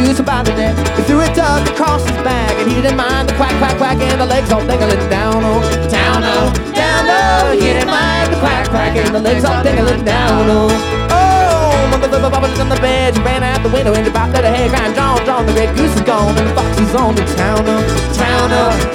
goose about the neck. He threw it tucked across his back, and he didn't mind the quack, quack, quack, and the legs all dingling down, oh, down, oh, down, oh. He didn't mind the quack, quack, and the legs all dingling down, oh. Oh, mother bubbles on the bed, you ran out the window, and you popped out a hair, crying, John, John, the red goose is gone, and the fox is on the town, oh, town, oh.